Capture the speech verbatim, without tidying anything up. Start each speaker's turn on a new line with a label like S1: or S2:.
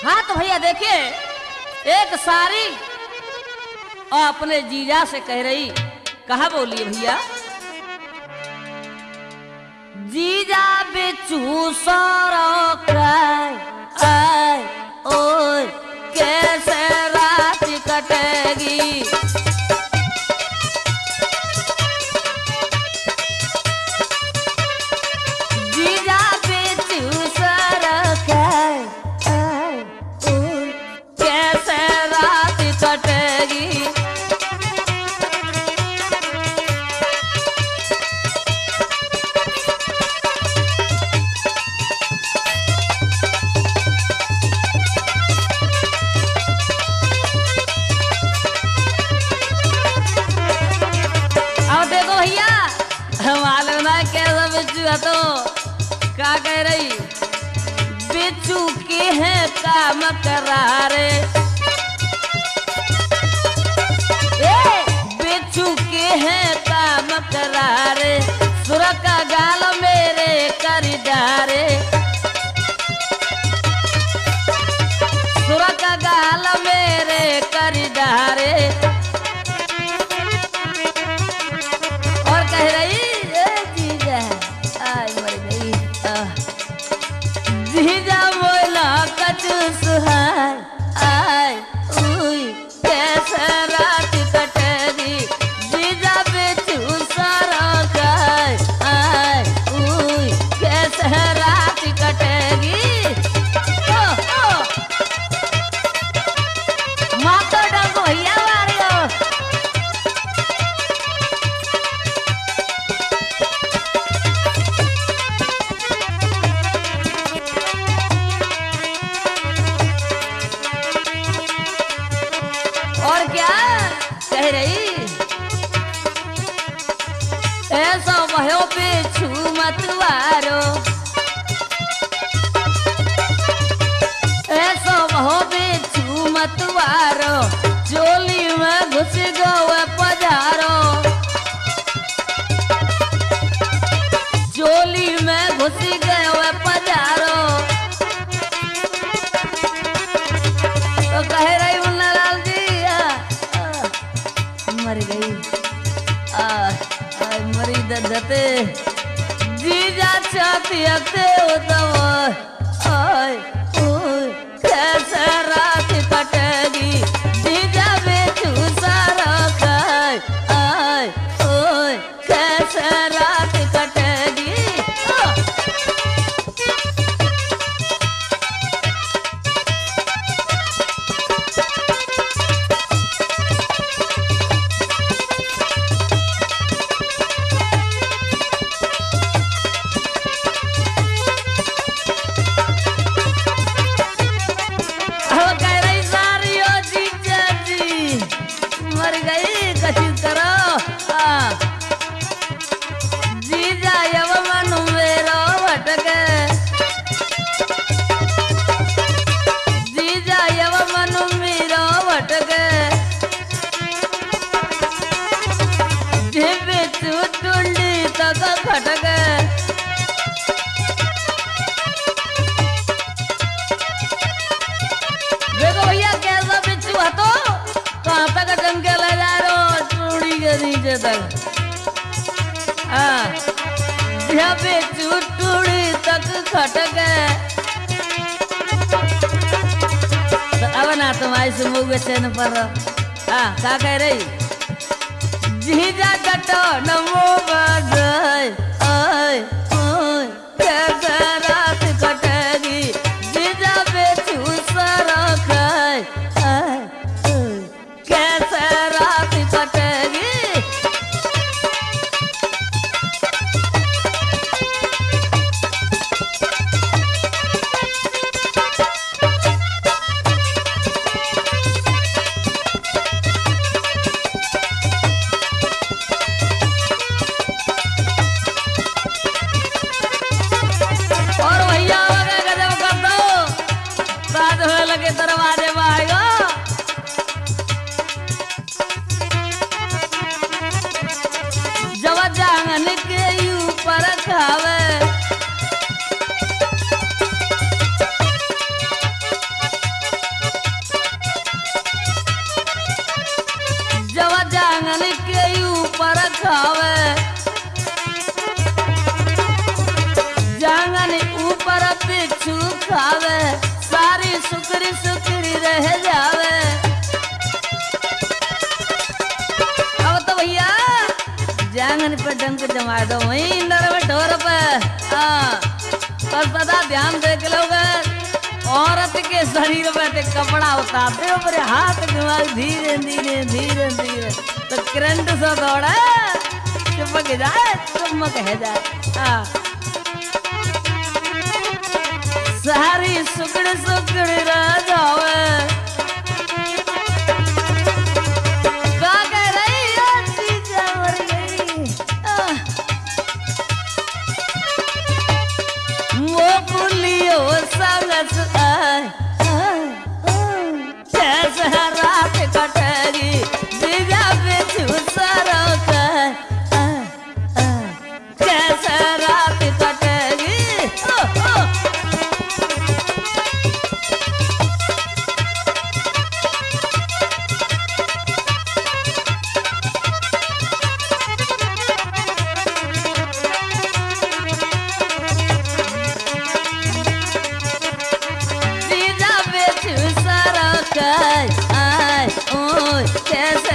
S1: हाँ तो भैया देखिए, एक सारी और अपने जीजा से कह रही, कहा बोलिए भैया, जीजा बिचू सारा काय आय ओय कैसे रात कटेगी, जीजा बिचू सारा काय आय ओय कैसे रात कटेगी। मालूम ना कैसा बिच्छू है तो क्या कह रही, बिच्छू के हैं काम करारे, बिच्छू के हैं काम करारे, सुर का गाल मेरे कर डारे, सुर का गाल मेरे कर डारे। और कह रही जीजा बोला कचू सुहाय आय उई कैसे रात कटेगी, जीजा बिचू सारा काय आय उई कैसे रात कटेगी। ओ, ओ। माता डंग भैया मारियो, और क्या कह रही, ऐसा भयो बिच्छू मतवारो, ऐसा भयो बिच्छू मतवारो, चोली में घुस गए पधारो, चोली में घुस गए पधारो। तो कह रही मुन्नालाल जी मर गई आ, आ मरी दते जीजा चाहती हते आय ओय कैसे रात कटेगी, जीजा बिचू सारा काय आय ओय कैसे रात कटेगी। मर गई कशी करो जीजा यव मनु मेरो भटके, जीजा यव मनु मेरो भटके, बिच्छू टुंडी तक खटके। देखो भैया कैसा बिच्छू है तो कहाँ तक जम के ले जा रहे हो, चूड़ी के नीचे तक, हाँ बिच्छू टूड़ी तक खटके। तो अब ना तुम्हारी सुमुख बेचैन पर, हाँ क्या कह रही, जीजा कटो नमो बजाय आय ओय कैसे रात कटेगी, जीजा बिच्छू सारा खाय आय कैसे रात कटेगी। और भैया गजब कर दो, साथ होने लगे दरवाजे में आएगा, जब जांगन के ऊपर खावे सुकरी सुकरी रह जावे। अब तो भैया जांगन पे डंक जमा दो वही नरम ढोर पे। हाँ पर पता ध्यान दे के लोग औरत के शरीर पे ते कपड़ा उतारते हो पर हाथ दिमाग धीरे धीरे धीरे धीरे तो करंट से दौड़ा चमक जाए चमक है जाए। हाँ सारी सुकड़ सुकड़ रह जावे। का कह रही है जीजा मर गई वो पुलियो संगस आए कैसे रात कटेगी जीजा बिचू सारा कैसे रात कटेगी। कैसे